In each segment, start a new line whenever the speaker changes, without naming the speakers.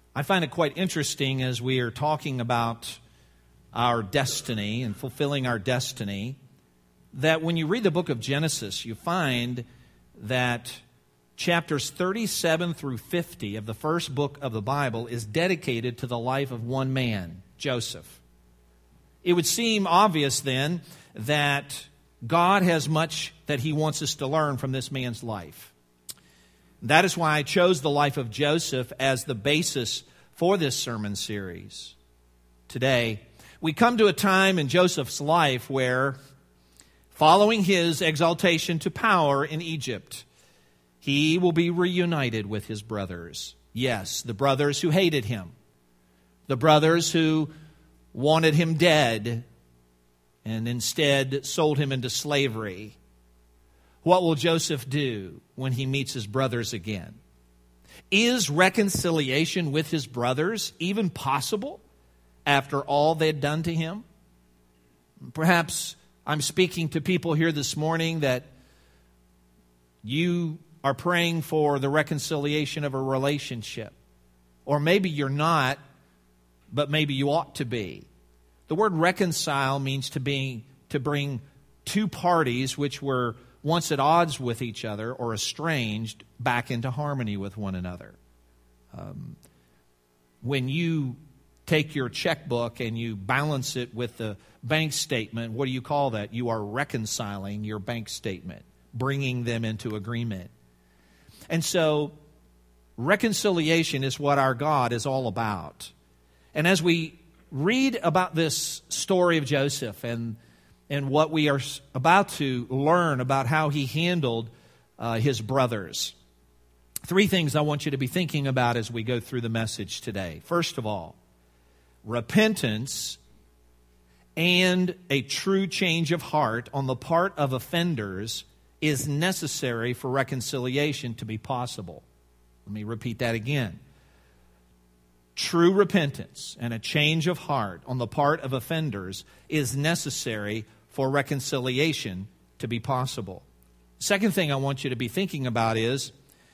I find it quite interesting as we are talking about our destiny and fulfilling our destiny, that when you read the book of Genesis, you find that chapters 37 through 50 of the first book of the Bible is dedicated to the life of one man, Joseph. It would seem obvious then that God has much that He wants us to learn from this man's life. That is why I chose the life of Joseph as the basis for this sermon series. Today, we come to a time in Joseph's life where, following his exaltation to power in Egypt, he will be reunited with his brothers. Yes, the brothers who hated him, the brothers who wanted him dead and instead sold him into slavery. What will Joseph do when he meets his brothers again? Is reconciliation with his brothers even possible after all they had done to him? Perhaps I'm speaking to people here this morning that you are praying for the reconciliation of a relationship. Or maybe you're not, but maybe you ought to be. The word reconcile means to bring two parties which were once at odds with each other or estranged back into harmony with one another. When you take your checkbook and you balance it with the bank statement, what do you call that? You are reconciling your bank statement, bringing them into agreement. And so, reconciliation is what our God is all about. And as we read about this story of Joseph and what we are about to learn about how he handled his brothers, three things I want you to be thinking about as we go through the message today. First of all, repentance and a true change of heart on the part of offenders is necessary for reconciliation to be possible. Let me repeat that again. True repentance and a change of heart on the part of offenders is necessary for reconciliation to be possible. Second thing I want you to be thinking about is,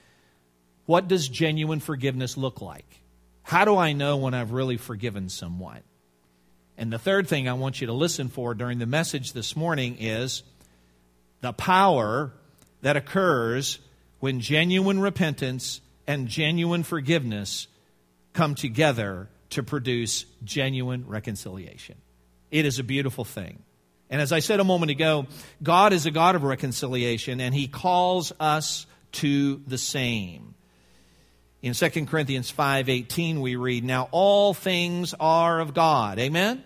what does genuine forgiveness look like? How do I know when I've really forgiven someone? And the third thing I want you to listen for during the message this morning is the power that occurs when genuine repentance and genuine forgiveness come together to produce genuine reconciliation. It is a beautiful thing. And as I said a moment ago, God is a God of reconciliation, and He calls us to the same. In 2 Corinthians 5:18 we read, "Now all things are of God." Amen?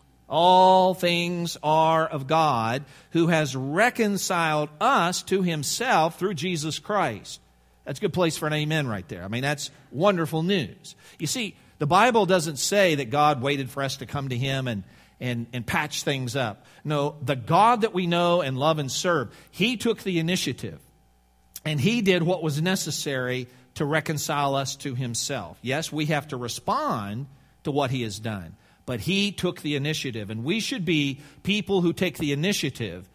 All things are of God, who has reconciled us to Himself through Jesus Christ. That's a good place for an amen right there. I mean, that's wonderful news. You see, the Bible doesn't say that God waited for us to come to Him and patch things up. No, the God that we know and love and serve, He took the initiative, and He did what was necessary to reconcile us to Himself. Yes, we have to respond to what He has done, but He took the initiative, and we should be people who take the initiative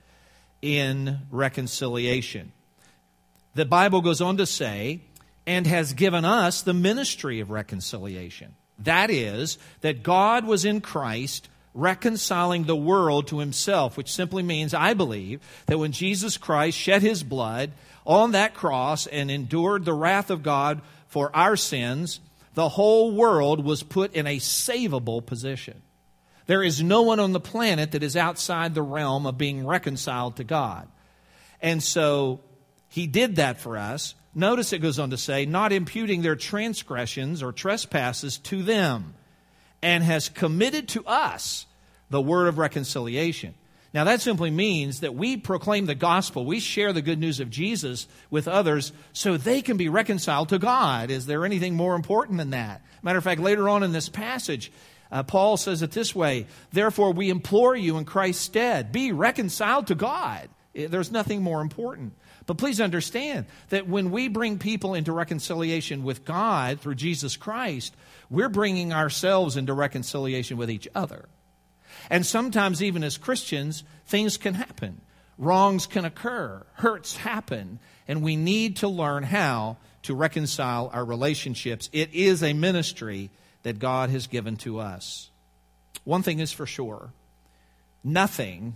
in reconciliation. The Bible goes on to say, and has given us the ministry of reconciliation. That is, that God was in Christ reconciling the world to Himself, which simply means, I believe, that when Jesus Christ shed His blood on that cross and endured the wrath of God for our sins, the whole world was put in a savable position. There is no one on the planet that is outside the realm of being reconciled to God. And so He did that for us. Notice it goes on to say, not imputing their transgressions or trespasses to them, and has committed to us the word of reconciliation. Now that simply means that we proclaim the gospel, we share the good news of Jesus with others so they can be reconciled to God. Is there anything more important than that? Matter of fact, later on in this passage, Paul says it this way, "Therefore we implore you in Christ's stead, be reconciled to God." There's nothing more important. But please understand that when we bring people into reconciliation with God through Jesus Christ, we're bringing ourselves into reconciliation with each other. And sometimes even as Christians, things can happen. Wrongs can occur. Hurts happen. And we need to learn how to reconcile our relationships. It is a ministry that God has given to us. One thing is for sure. Nothing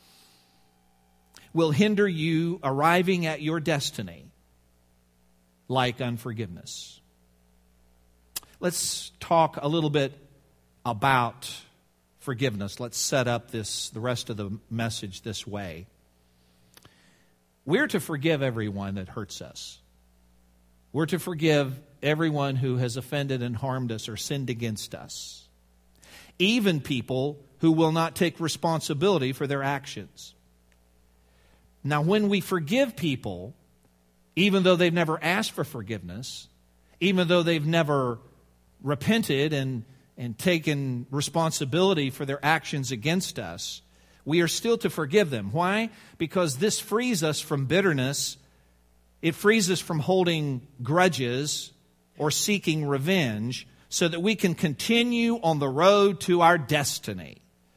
will hinder you arriving at your destiny like unforgiveness. Let's talk a little bit about forgiveness. Let's set up the rest of the message this way. We're to forgive everyone that hurts us. We're to forgive everyone who has offended and harmed us or sinned against us. Even people who will not take responsibility for their actions. Now, when we forgive people, even though they've never asked for forgiveness, even though they've never repented and taken responsibility for their actions against us, we are still to forgive them. Why? Because this frees us from bitterness. It frees us from holding grudges or seeking revenge so that we can continue on the road to our destiny.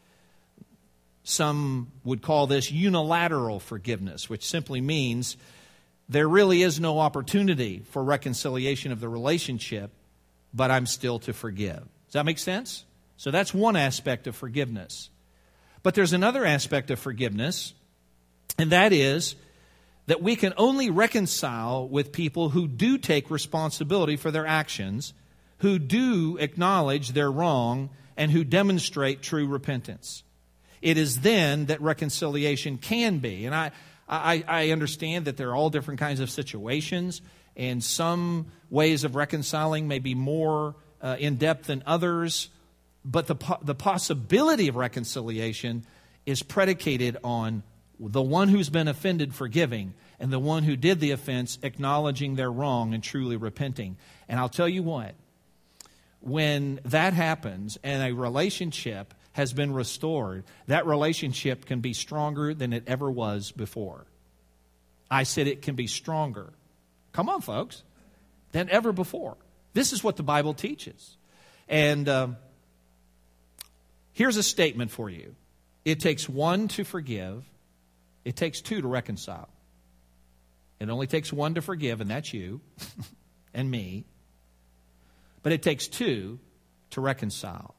Some would call this unilateral forgiveness, which simply means there really is no opportunity for reconciliation of the relationship, but I'm still to forgive. Does that make sense? So that's one aspect of forgiveness. But there's another aspect of forgiveness, and that is that we can only reconcile with people who do take responsibility for their actions, who do acknowledge their wrong, and who demonstrate true repentance. It is then that reconciliation can be. And I understand that there are all different kinds of situations, and some ways of reconciling may be more in-depth than others, but the possibility of reconciliation is predicated on the one who's been offended forgiving and the one who did the offense acknowledging their wrong and truly repenting. And I'll tell you what, when that happens and a relationship has been restored, that relationship can be stronger than it ever was before. I said it can be stronger. Come on, folks. Than ever before. This is what the Bible teaches. And here's a statement for you. It takes one to forgive. It takes two to reconcile. It only takes one to forgive, and that's you and me. But it takes two to reconcile.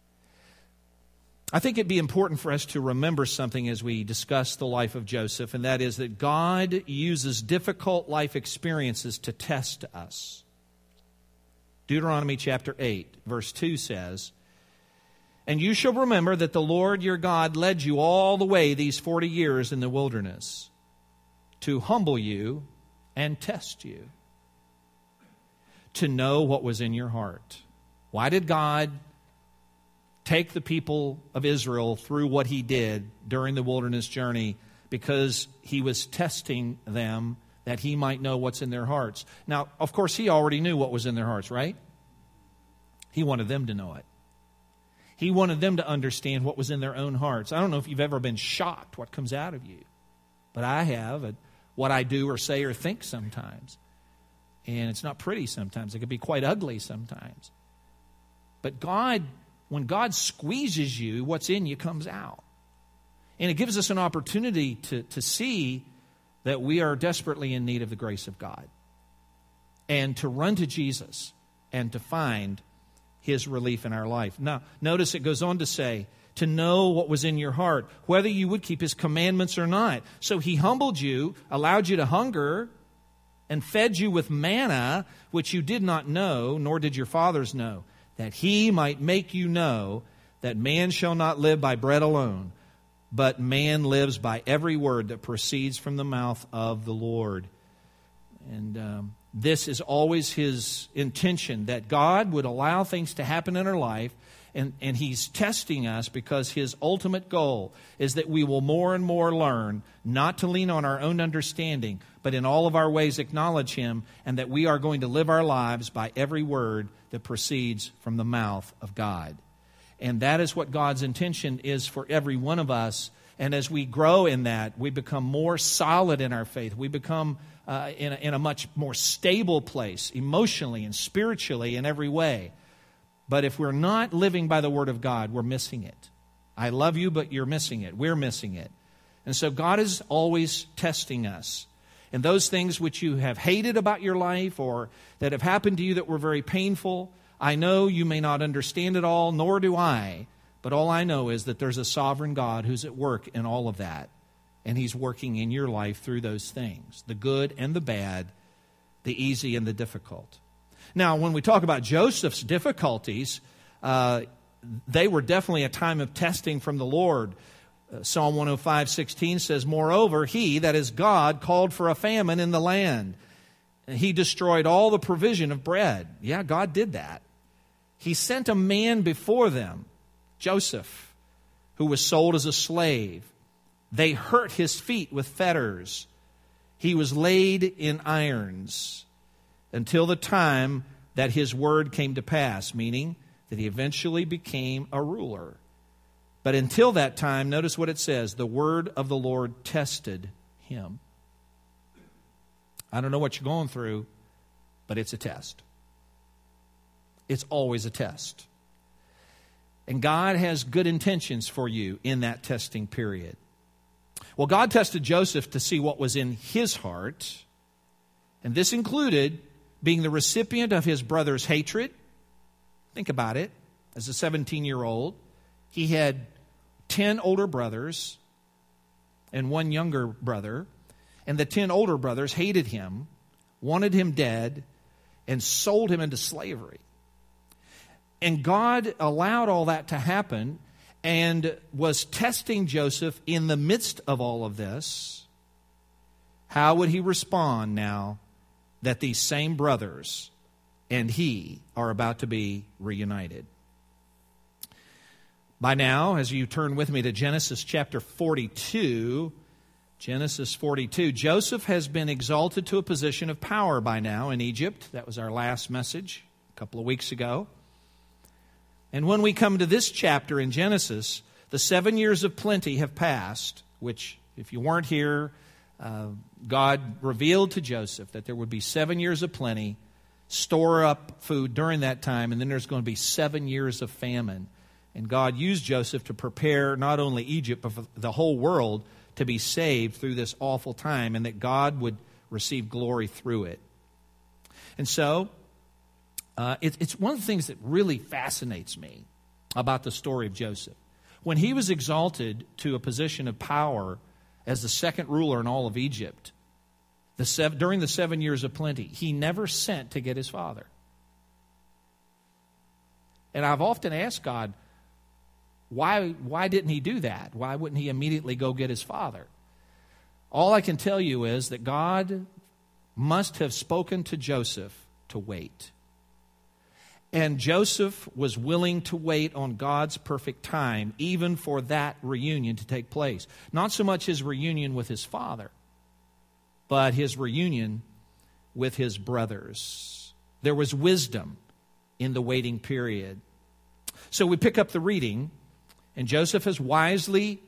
I think it'd be important for us to remember something as we discuss the life of Joseph, and that is that God uses difficult life experiences to test us. Deuteronomy chapter 8, verse 2 says, "And you shall remember that the Lord your God led you all the way these 40 years in the wilderness to humble you and test you, to know what was in your heart." Why did God take the people of Israel through what He did during the wilderness journey? Because He was testing them that He might know what's in their hearts. Now, of course, He already knew what was in their hearts, right? He wanted them to know it. He wanted them to understand what was in their own hearts. I don't know if you've ever been shocked what comes out of you, but I have at what I do or say or think sometimes. And it's not pretty sometimes. It can be quite ugly sometimes. But God, when God squeezes you, what's in you comes out. And it gives us an opportunity to see that we are desperately in need of the grace of God. And to run to Jesus and to find His relief in our life. Now, notice it goes on to say, to know what was in your heart, whether you would keep His commandments or not. So He humbled you, allowed you to hunger, and fed you with manna, which you did not know, nor did your fathers know, that He might make you know that man shall not live by bread alone, but man lives by every word that proceeds from the mouth of the Lord. And this is always His intention, that God would allow things to happen in our life, and He's testing us because His ultimate goal is that we will more and more learn not to lean on our own understanding, but in all of our ways acknowledge Him, and that we are going to live our lives by every word that proceeds from the mouth of God. And that is what God's intention is for every one of us. And as we grow in that, we become more solid in our faith. We become in a much more stable place, emotionally and spiritually in every way. But if we're not living by the Word of God, we're missing it. I love you, but you're missing it. We're missing it. And so God is always testing us. And those things which you have hated about your life or that have happened to you that were very painful, I know you may not understand it all, nor do I. But all I know is that there's a sovereign God who's at work in all of that. And He's working in your life through those things, the good and the bad, the easy and the difficult. Now, when we talk about Joseph's difficulties, they were definitely a time of testing from the Lord. Psalm 105:16 says, "Moreover, He, that is God, called for a famine in the land. He destroyed all the provision of bread." Yeah, God did that. He sent a man before them, Joseph, who was sold as a slave. They hurt his feet with fetters. He was laid in irons until the time that his word came to pass, meaning that he eventually became a ruler. But until that time, notice what it says, the word of the Lord tested him. I don't know what you're going through, but it's a test. It's always a test. And God has good intentions for you in that testing period. Well, God tested Joseph to see what was in his heart, and this included being the recipient of his brother's hatred. Think about it. As a 17-year-old, he had 10 older brothers and one younger brother, and the 10 older brothers hated him, wanted him dead, and sold him into slavery. And God allowed all that to happen and was testing Joseph in the midst of all of this. How would he respond now that these same brothers and he are about to be reunited? By now, as you turn with me to Genesis chapter 42, Genesis 42, Joseph has been exalted to a position of power by now in Egypt. That was our last message a couple of weeks ago. And when we come to this chapter in Genesis, the 7 years of plenty have passed, which, if you weren't here, God revealed to Joseph that there would be 7 years of plenty, store up food during that time, and then there's going to be 7 years of famine. And God used Joseph to prepare not only Egypt, but for the whole world to be saved through this awful time, and that God would receive glory through it. And so, it's one of the things that really fascinates me about the story of Joseph. When he was exalted to a position of power as the second ruler in all of Egypt, during the 7 years of plenty, he never sent to get his father. And I've often asked God, why didn't he do that? Why wouldn't he immediately go get his father? All I can tell you is that God must have spoken to Joseph to wait. And Joseph was willing to wait on God's perfect time, even for that reunion to take place. Not so much his reunion with his father, but his reunion with his brothers. There was wisdom in the waiting period. So we pick up the reading, and Joseph has wisely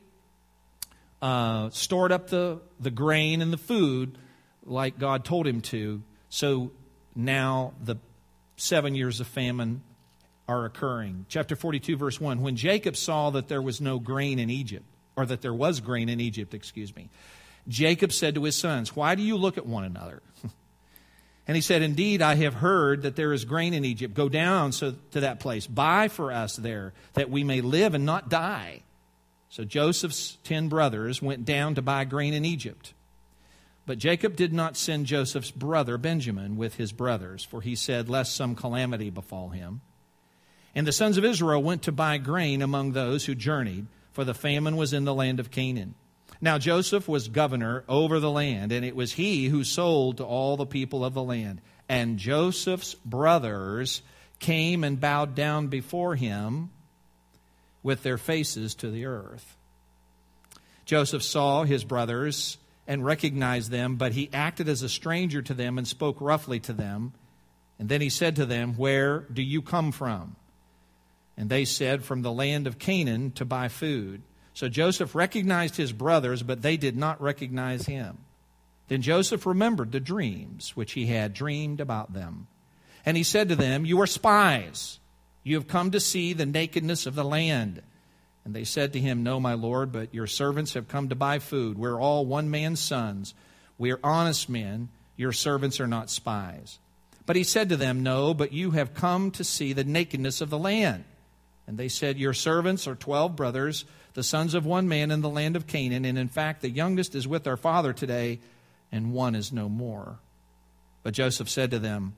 stored up the grain and the food like God told him to. So now the 7 years of famine are occurring. Chapter 42, verse 1. When Jacob saw that there was no grain in Egypt, or that there was grain in Egypt, Jacob said to his sons, "Why do you look at one another?" And he said, "Indeed, I have heard that there is grain in Egypt. Go down to that place. Buy for us there, that we may live and not die." So Joseph's 10 brothers went down to buy grain in Egypt. But Jacob did not send Joseph's brother Benjamin with his brothers, for he said, "Lest some calamity befall him." And the sons of Israel went to buy grain among those who journeyed, for the famine was in the land of Canaan. Now Joseph was governor over the land, and it was he who sold to all the people of the land. And Joseph's brothers came and bowed down before him with their faces to the earth. Joseph saw his brothers and recognized them, but he acted as a stranger to them and spoke roughly to them. And then he said to them, "Where do you come from?" And they said, "From the land of Canaan to buy food." So Joseph recognized his brothers, but they did not recognize him. Then Joseph remembered the dreams which he had dreamed about them. And he said to them, "You are spies. You have come to see the nakedness of the land." And they said to him, "No, my lord, but your servants have come to buy food. We're all one man's sons. We are honest men. Your servants are not spies." But he said to them, "No, but you have come to see the nakedness of the land." And they said, "Your servants are 12 brothers, the sons of one man in the land of Canaan, and in fact the youngest is with our father today, and one is no more." But Joseph said to them,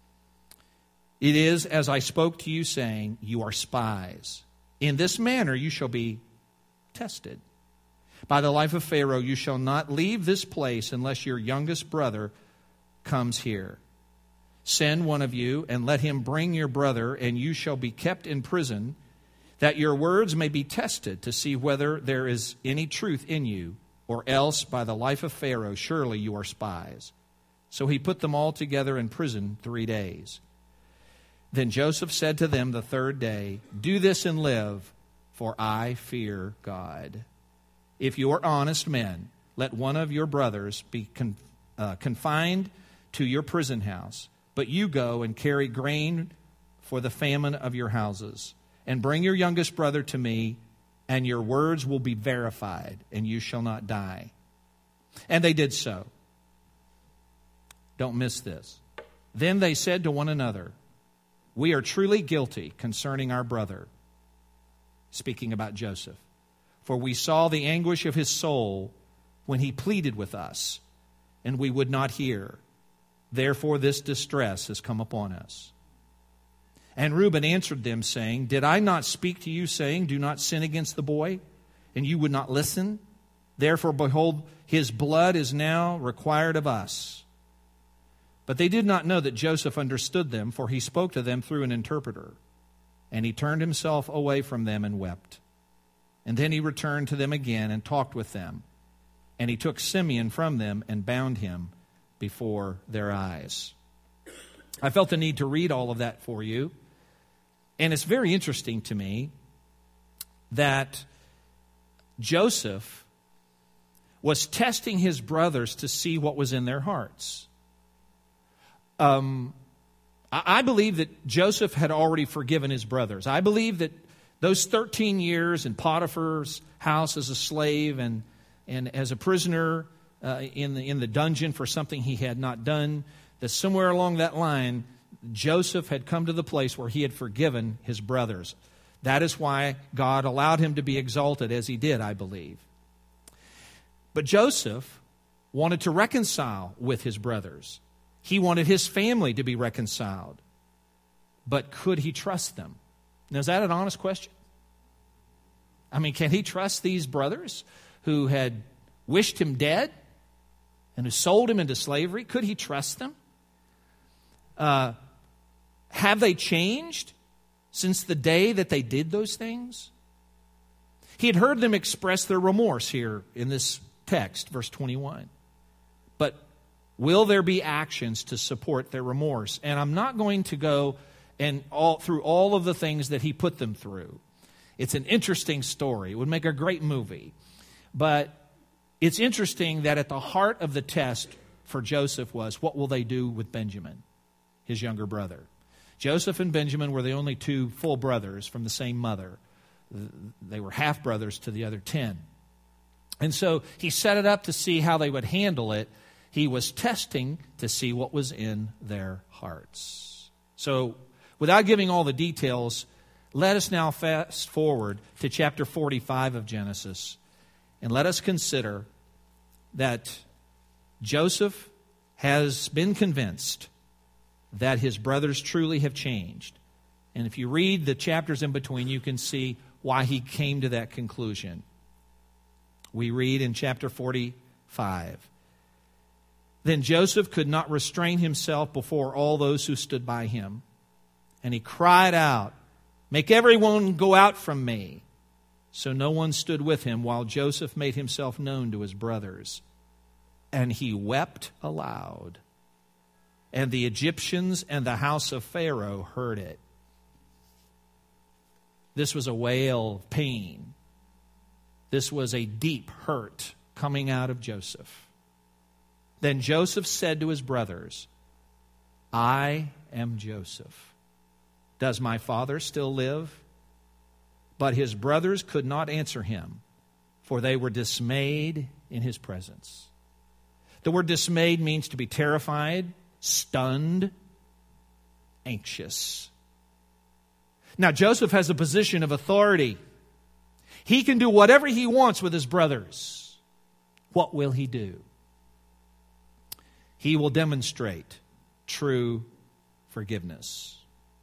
"It is as I spoke to you, saying, you are spies. In this manner you shall be tested. By the life of Pharaoh you shall not leave this place unless your youngest brother comes here. Send one of you, and let him bring your brother, and you shall be kept in prison, that your words may be tested to see whether there is any truth in you, or else by the life of Pharaoh surely you are spies." So he put them all together in prison 3 days. Then Joseph said to them the third day, "Do this and live, for I fear God. If you are honest men, let one of your brothers be confined to your prison house, but you go and carry grain for the famine of your houses, and bring your youngest brother to me, and your words will be verified, and you shall not die." And they did so. Don't miss this. Then they said to one another, "We are truly guilty concerning our brother," speaking about Joseph, "for we saw the anguish of his soul when he pleaded with us, and we would not hear. Therefore this distress has come upon us." And Reuben answered them, saying, "Did I not speak to you, saying, 'Do not sin against the boy'? And you would not listen? Therefore, behold, his blood is now required of us." But they did not know that Joseph understood them, for he spoke to them through an interpreter. And he turned himself away from them and wept. And then he returned to them again and talked with them. And he took Simeon from them and bound him before their eyes. I felt the need to read all of that for you. And it's very interesting to me that Joseph was testing his brothers to see what was in their hearts. I believe that Joseph had already forgiven his brothers. I believe that those 13 years in Potiphar's house as a slave and as a prisoner in the dungeon for something he had not done, that somewhere along that line, Joseph had come to the place where he had forgiven his brothers. That is why God allowed him to be exalted as he did, I believe. But Joseph wanted to reconcile with his brothers. He wanted his family to be reconciled. But could he trust them? Now, is that an honest question? I mean, can he trust these brothers who had wished him dead and who sold him into slavery? Could he trust them? Have they changed since the day that they did those things? He had heard them express their remorse here in this text, verse 21. But will there be actions to support their remorse? And I'm not going to go through all of the things that he put them through. It's an interesting story. It would make a great movie. But it's interesting that at the heart of the test for Joseph was, what will they do with Benjamin, his younger brother? Joseph and Benjamin were the only two full brothers from the same mother. They were half-brothers to the other 10. And so he set it up to see how they would handle it. He was testing to see what was in their hearts. So, without giving all the details, let us now fast forward to chapter 45 of Genesis. And let us consider that Joseph has been convinced that his brothers truly have changed. And if you read the chapters in between, you can see why he came to that conclusion. We read in chapter 45, "Then Joseph could not restrain himself before all those who stood by him. And he cried out, 'Make everyone go out from me.' So no one stood with him while Joseph made himself known to his brothers. And he wept aloud. And the Egyptians and the house of Pharaoh heard it." This was a wail of pain. This was a deep hurt coming out of Joseph. Then Joseph said to his brothers, "I am Joseph. Does my father still live?" But his brothers could not answer him, for they were dismayed in his presence. The word dismayed means to be terrified, stunned, anxious. Now, Joseph has a position of authority. He can do whatever he wants with his brothers. What will he do? He will demonstrate true forgiveness.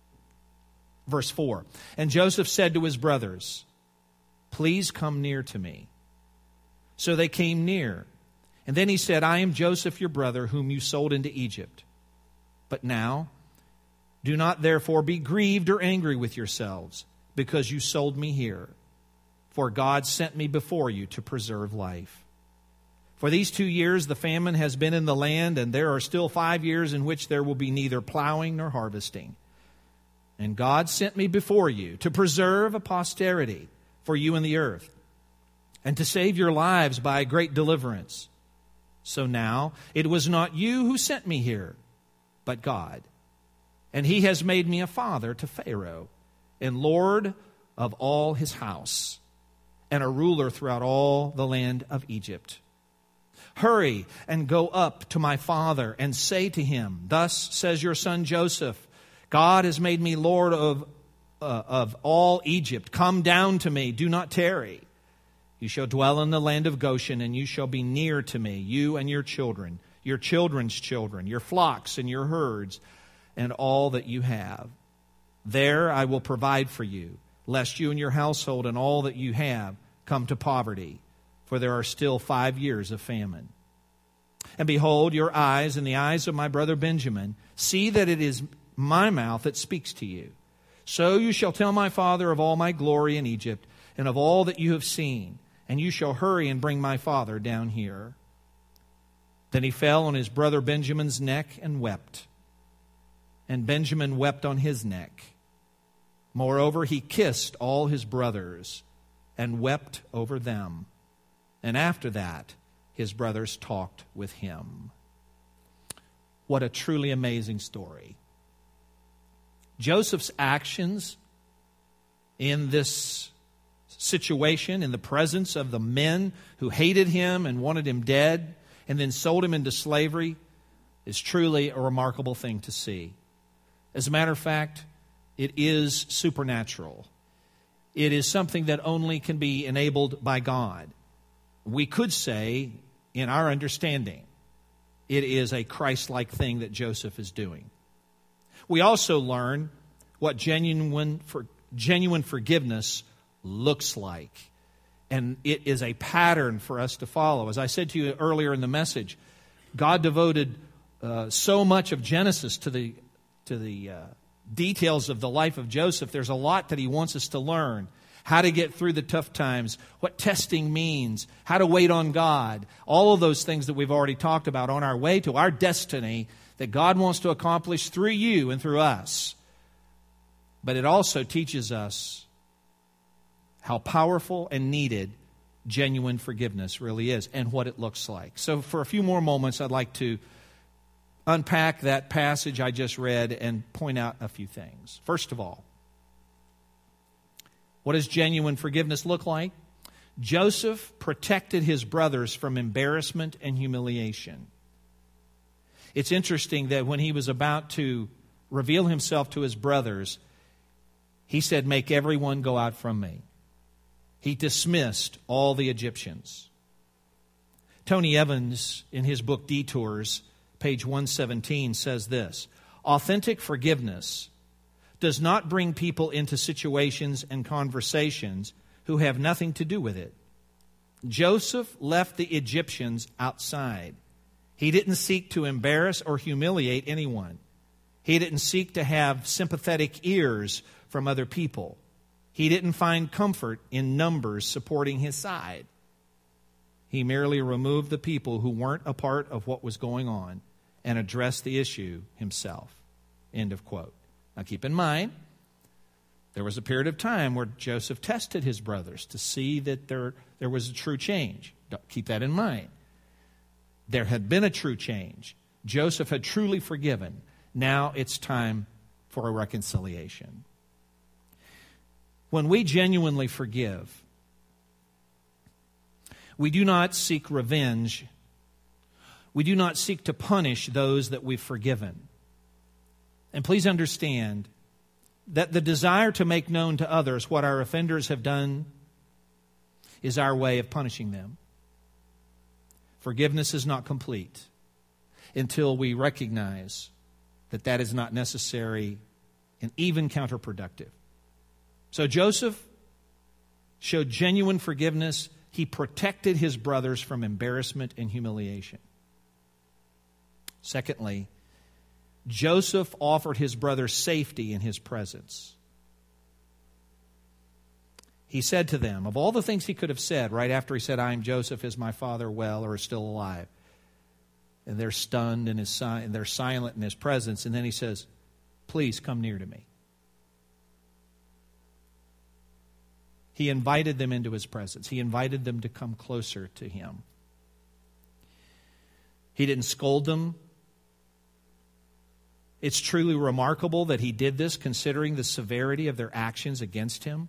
Verse 4, and Joseph said to his brothers, please come near to me. So they came near. And then he said, I am Joseph, your brother, whom you sold into Egypt. But now, do not therefore be grieved or angry with yourselves, because you sold me here. For God sent me before you to preserve life. For these 2 years the famine has been in the land, and there are still 5 years in which there will be neither plowing nor harvesting. And God sent me before you to preserve a posterity for you in the earth, and to save your lives by a great deliverance. So now it was not you who sent me here, but God. And he has made me a father to Pharaoh, and Lord of all his house, and a ruler throughout all the land of Egypt. Hurry and go up to my father and say to him, thus says your son Joseph, God has made me Lord of all Egypt. Come down to me, do not tarry. You shall dwell in the land of Goshen, and you shall be near to me, you and your children, your children's children, your flocks and your herds, and all that you have. There I will provide for you, lest you and your household and all that you have come to poverty, for there are still 5 years of famine. And behold, your eyes and the eyes of my brother Benjamin see that it is my mouth that speaks to you. So you shall tell my father of all my glory in Egypt, and of all that you have seen, and you shall hurry and bring my father down here. Then he fell on his brother Benjamin's neck and wept. And Benjamin wept on his neck. Moreover, he kissed all his brothers and wept over them. And after that, his brothers talked with him. What a truly amazing story. Joseph's actions in this situation, in the presence of the men who hated him and wanted him dead, and then sold him into slavery, is truly a remarkable thing to see. As a matter of fact, it is supernatural. It is something that only can be enabled by God. We could say, in our understanding, it is a Christ-like thing that Joseph is doing. We also learn what genuine forgiveness looks like. And it is a pattern for us to follow. As I said to you earlier in the message, God devoted so much of Genesis to the details of the life of Joseph. There's a lot that he wants us to learn. How to get through the tough times, what testing means, how to wait on God. All of those things that we've already talked about on our way to our destiny that God wants to accomplish through you and through us. But it also teaches us how powerful and needed genuine forgiveness really is and what it looks like. So for a few more moments, I'd like to unpack that passage I just read and point out a few things. First of all, what does genuine forgiveness look like? Joseph protected his brothers from embarrassment and humiliation. It's interesting that when he was about to reveal himself to his brothers, he said, "Make everyone go out from me." He dismissed all the Egyptians. Tony Evans, in his book Detours, page 117, says this: authentic forgiveness does not bring people into situations and conversations who have nothing to do with it. Joseph left the Egyptians outside. He didn't seek to embarrass or humiliate anyone. He didn't seek to have sympathetic ears from other people. He didn't find comfort in numbers supporting his side. He merely removed the people who weren't a part of what was going on and addressed the issue himself. End of quote. Now keep in mind, there was a period of time where Joseph tested his brothers to see that there was a true change. Keep that in mind. There had been a true change. Joseph had truly forgiven. Now it's time for a reconciliation. When we genuinely forgive, we do not seek revenge. We do not seek to punish those that we've forgiven. And please understand that the desire to make known to others what our offenders have done is our way of punishing them. Forgiveness is not complete until we recognize that that is not necessary and even counterproductive. So Joseph showed genuine forgiveness. He protected his brothers from embarrassment and humiliation. Secondly, Joseph offered his brothers safety in his presence. He said to them, of all the things he could have said right after he said, I am Joseph, is my father well or is still alive? And they're stunned and they're silent in his presence. And then he says, please come near to me. He invited them into his presence. He invited them to come closer to him. He didn't scold them. It's truly remarkable that he did this considering the severity of their actions against him.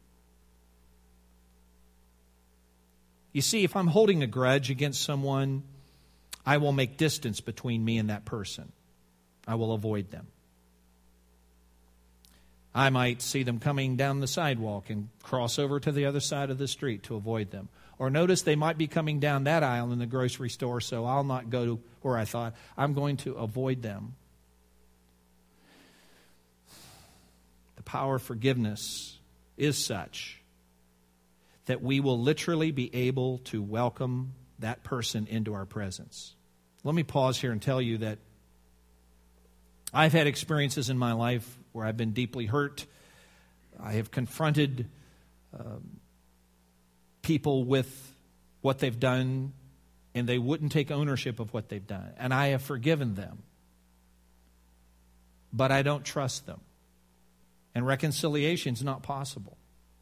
You see, if I'm holding a grudge against someone, I will make distance between me and that person. I will avoid them. I might see them coming down the sidewalk and cross over to the other side of the street to avoid them. Or notice they might be coming down that aisle in the grocery store, so I'll not go to where I thought. I'm going to avoid them. The power of forgiveness is such that we will literally be able to welcome that person into our presence. Let me pause here and tell you that I've had experiences in my life where I've been deeply hurt. I have confronted people with what they've done, and they wouldn't take ownership of what they've done. And I have forgiven them. But I don't trust them. And reconciliation is not possible.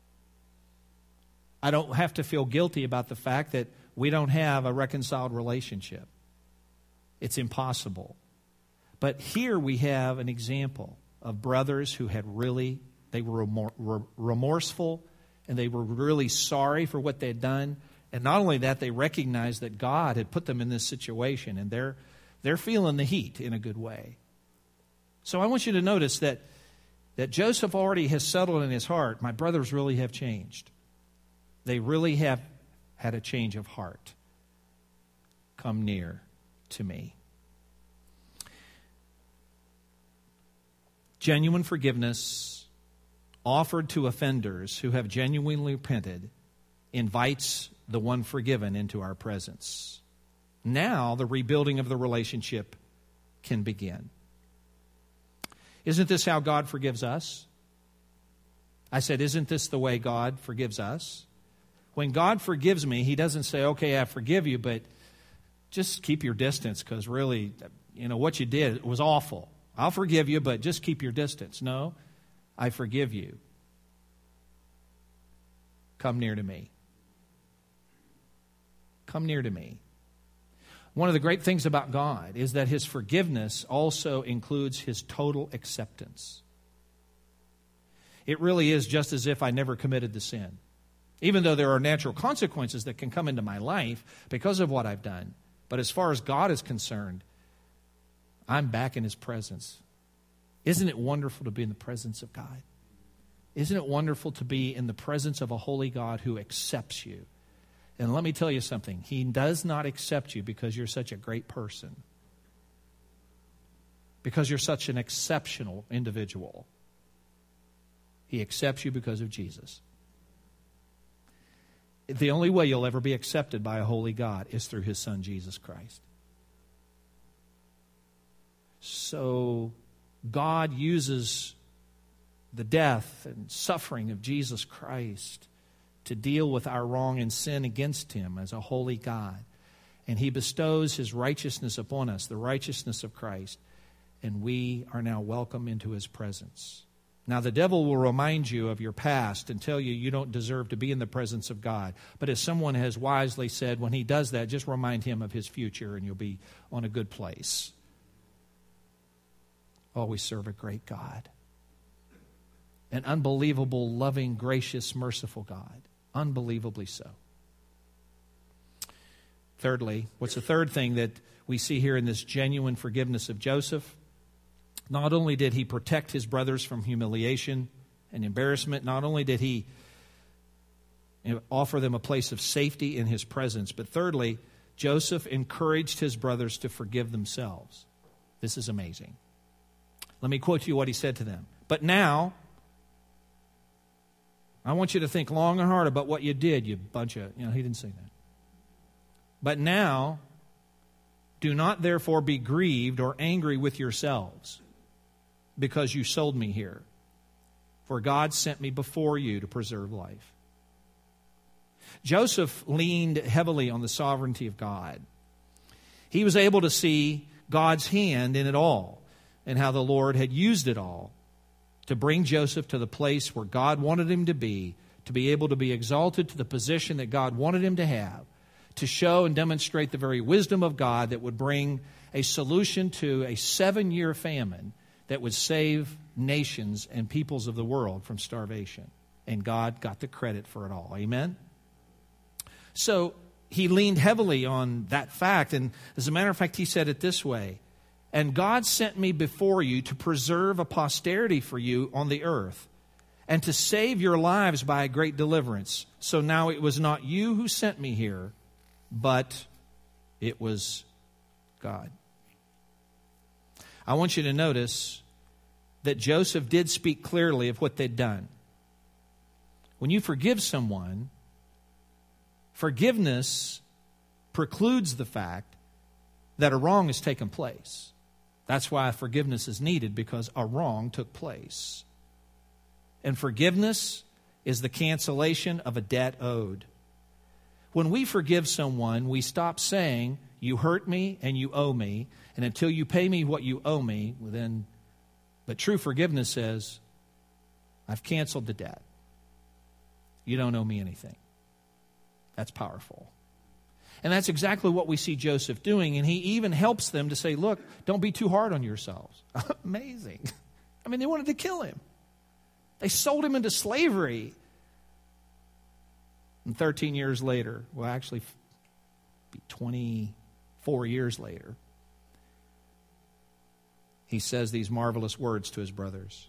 I don't have to feel guilty about the fact that we don't have a reconciled relationship. It's impossible. But here we have an example of brothers who had they were remorseful, and they were really sorry for what they had done. And not only that, they recognized that God had put them in this situation, and they're feeling the heat in a good way. So I want you to notice that Joseph already has settled in his heart, my brothers really have changed. They really have had a change of heart. Come near to me. Genuine forgiveness offered to offenders who have genuinely repented invites the one forgiven into our presence. Now the rebuilding of the relationship can begin. Isn't this how God forgives us? I said, isn't this the way God forgives us? When God forgives me, He doesn't say, okay, I forgive you, but just keep your distance because really, what you did was awful. I'll forgive you, but just keep your distance. No, I forgive you. Come near to me. Come near to me. One of the great things about God is that His forgiveness also includes His total acceptance. It really is just as if I never committed the sin. Even though there are natural consequences that can come into my life because of what I've done. But as far as God is concerned, I'm back in His presence. Isn't it wonderful to be in the presence of God? Isn't it wonderful to be in the presence of a holy God who accepts you? And let me tell you something. He does not accept you because you're such a great person. Because you're such an exceptional individual. He accepts you because of Jesus. The only way you'll ever be accepted by a holy God is through His Son, Jesus Christ. So God uses the death and suffering of Jesus Christ to deal with our wrong and sin against Him as a holy God. And He bestows His righteousness upon us, the righteousness of Christ, and we are now welcome into His presence. Now, the devil will remind you of your past and tell you you don't deserve to be in the presence of God. But as someone has wisely said, when he does that, just remind him of his future and you'll be on a good place. Oh, we serve a great God. An unbelievable, loving, gracious, merciful God. Unbelievably so. Thirdly, what's the third thing that we see here in this genuine forgiveness of Joseph? Not only did he protect his brothers from humiliation and embarrassment, not only did he offer them a place of safety in his presence, but thirdly, Joseph encouraged his brothers to forgive themselves. This is amazing. Let me quote to you what he said to them. But now, I want you to think long and hard about what you did, you bunch of, he didn't say that. But now, do not therefore be grieved or angry with yourselves because you sold me here. For God sent me before you to preserve life. Joseph leaned heavily on the sovereignty of God. He was able to see God's hand in it all and how the Lord had used it all to bring Joseph to the place where God wanted him to be able to be exalted to the position that God wanted him to have, to show and demonstrate the very wisdom of God that would bring a solution to a 7-year famine that would save nations and peoples of the world from starvation. And God got the credit for it all. Amen? So he leaned heavily on that fact. And as a matter of fact, he said it this way: and God sent me before you to preserve a posterity for you on the earth, and to save your lives by a great deliverance. So now it was not you who sent me here, but it was God. I want you to notice that Joseph did speak clearly of what they'd done. When you forgive someone, forgiveness precludes the fact that a wrong has taken place. That's why forgiveness is needed, because a wrong took place. And forgiveness is the cancellation of a debt owed. When we forgive someone, we stop saying, you hurt me and you owe me, and until you pay me what you owe me, then... But true forgiveness says, I've canceled the debt. You don't owe me anything. That's powerful. And that's exactly what we see Joseph doing, and he even helps them to say, look, don't be too hard on yourselves. Amazing. I mean, they wanted to kill him. They sold him into slavery. And 13 years later, well, actually, 24 years later, he says these marvelous words to his brothers.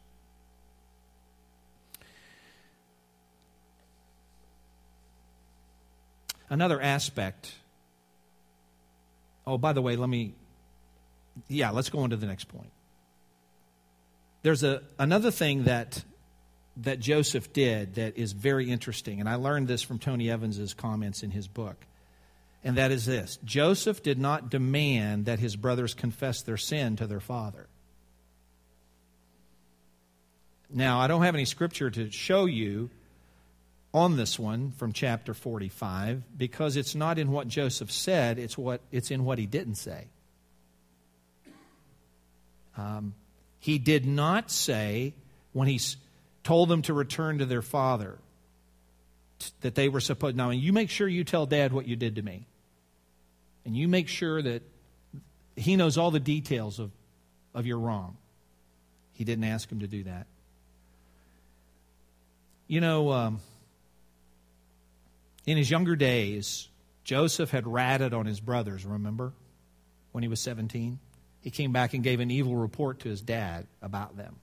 Another aspect. Oh, by the way, let's go on to the next point. There's another thing that Joseph did that is very interesting, and I learned this from Tony Evans's comments in his book. And that is this: Joseph did not demand that his brothers confess their sin to their father. Now, I don't have any scripture to show you on this one from chapter 45, because it's not in what Joseph said, it's in what he didn't say. He did not say, when he told them to return to their father, that they were supposed, now you make sure you tell Dad what you did to me. And you make sure that he knows all the details of your wrong. He didn't ask him to do that. In his younger days, Joseph had ratted on his brothers, remember? When he was 17. He came back and gave an evil report to his dad about them.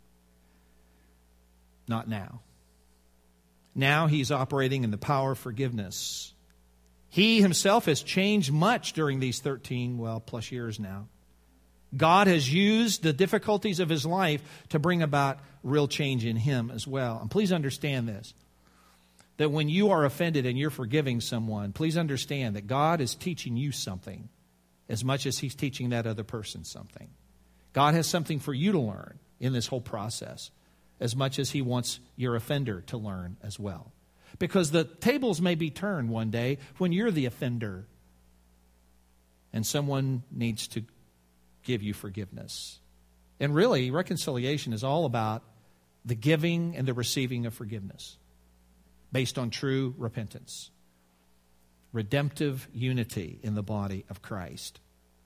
Not now. Now he's operating in the power of forgiveness. He himself has changed much during these 13, plus years now. God has used the difficulties of his life to bring about real change in him as well. And please understand this, that when you are offended and you're forgiving someone, please understand that God is teaching you something as much as he's teaching that other person something. God has something for you to learn in this whole process as much as he wants your offender to learn as well. Because the tables may be turned one day when you're the offender and someone needs to give you forgiveness. And really, reconciliation is all about the giving and the receiving of forgiveness based on true repentance. Redemptive unity in the body of Christ.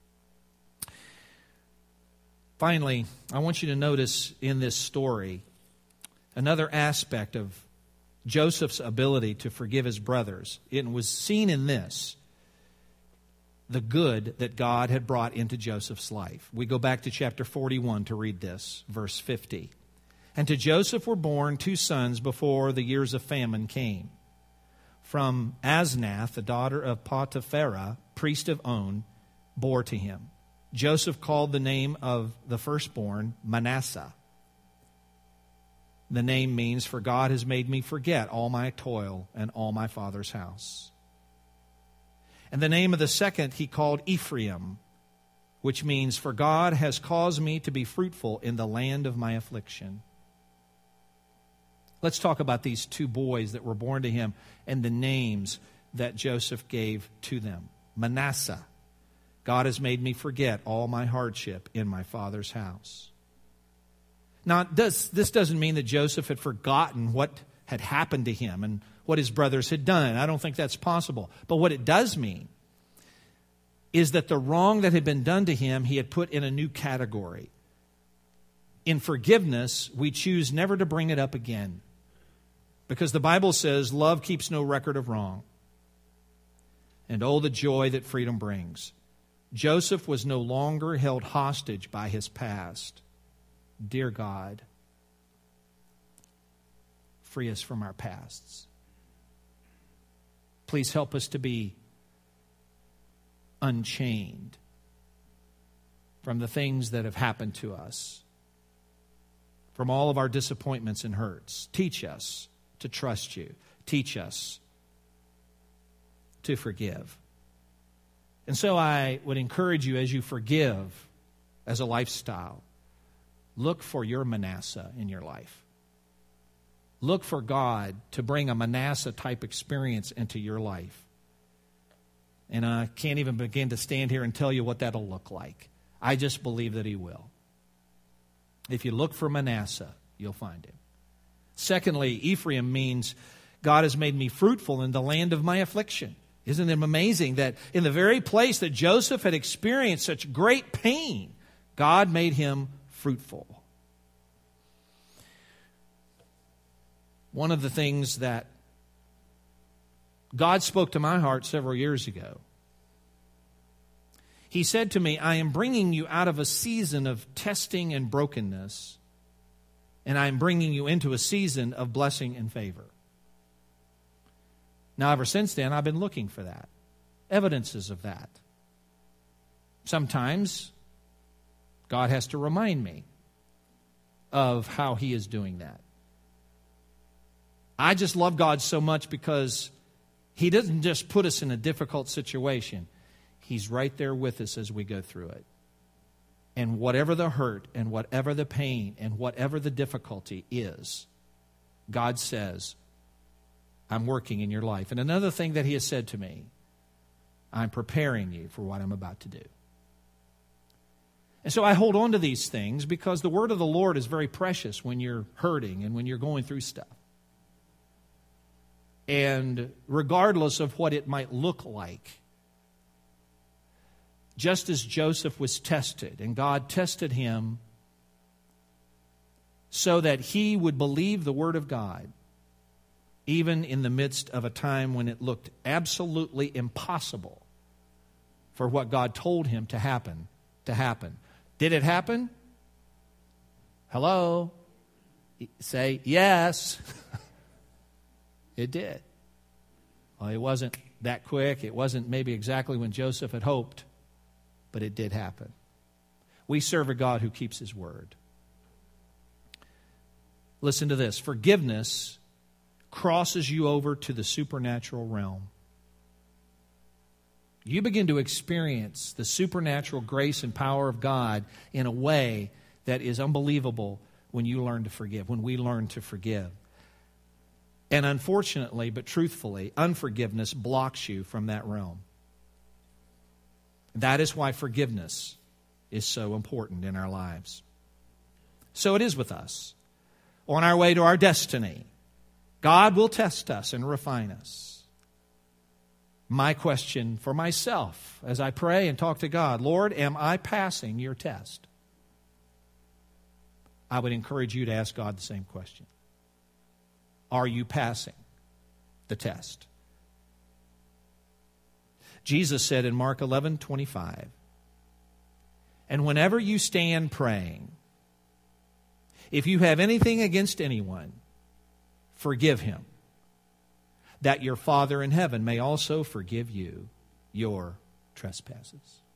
Finally, I want you to notice in this story another aspect of Joseph's ability to forgive his brothers. It was seen in this. the good that God had brought into Joseph's life. We go back to chapter 41 to read this, verse 50. And to Joseph were born 2 sons before the years of famine came. From Asnath, the daughter of Potipharah, priest of On, bore to him. Joseph called the name of the firstborn Manasseh. The name means, for God has made me forget all my toil and all my father's house. And the name of the second he called Ephraim, which means, for God has caused me to be fruitful in the land of my affliction. Let's talk about these 2 boys that were born to him and the names that Joseph gave to them. Manasseh, God has made me forget all my hardship in my father's house. Now, this doesn't mean that Joseph had forgotten what had happened to him and what his brothers had done. I don't think that's possible. But what it does mean is that the wrong that had been done to him, he had put in a new category. In forgiveness, we choose never to bring it up again, because the Bible says love keeps no record of wrong. And oh, the joy that freedom brings. Joseph was no longer held hostage by his past. Dear God, free us from our pasts. Please help us to be unchained from the things that have happened to us, from all of our disappointments and hurts. Teach us to trust you. Teach us to forgive. And so I would encourage you, as you forgive as a lifestyle, look for your Manasseh in your life. Look for God to bring a Manasseh-type experience into your life. And I can't even begin to stand here and tell you what that'll look like. I just believe that He will. If you look for Manasseh, you'll find him. Secondly, Ephraim means God has made me fruitful in the land of my affliction. Isn't it amazing that in the very place that Joseph had experienced such great pain, God made him fruitful? One of the things that God spoke to my heart several years ago, He said to me, I am bringing you out of a season of testing and brokenness, and I am bringing you into a season of blessing and favor. Now, ever since then, I've been looking for that, evidences of that. Sometimes God has to remind me of how He is doing that. I just love God so much because He doesn't just put us in a difficult situation. He's right there with us as we go through it. And whatever the hurt and whatever the pain and whatever the difficulty is, God says, I'm working in your life. And another thing that He has said to me, I'm preparing you for what I'm about to do. And so I hold on to these things because the word of the Lord is very precious when you're hurting and when you're going through stuff. And regardless of what it might look like, just as Joseph was tested, and God tested him so that he would believe the Word of God, even in the midst of a time when it looked absolutely impossible for what God told him to happen. Did it happen? Hello? Say yes. It did. Well, it wasn't that quick. It wasn't maybe exactly when Joseph had hoped, but it did happen. We serve a God who keeps His word. Listen to this. Forgiveness crosses you over to the supernatural realm. You begin to experience the supernatural grace and power of God in a way that is unbelievable when you learn to forgive, when we learn to forgive. And unfortunately, but truthfully, unforgiveness blocks you from that realm. That is why forgiveness is so important in our lives. So it is with us. On our way to our destiny, God will test us and refine us. My question for myself as I pray and talk to God, Lord, am I passing your test? I would encourage you to ask God the same question. Are you passing the test? Jesus said in Mark 11:25, and whenever you stand praying, if you have anything against anyone, forgive him, that your Father in heaven may also forgive you your trespasses.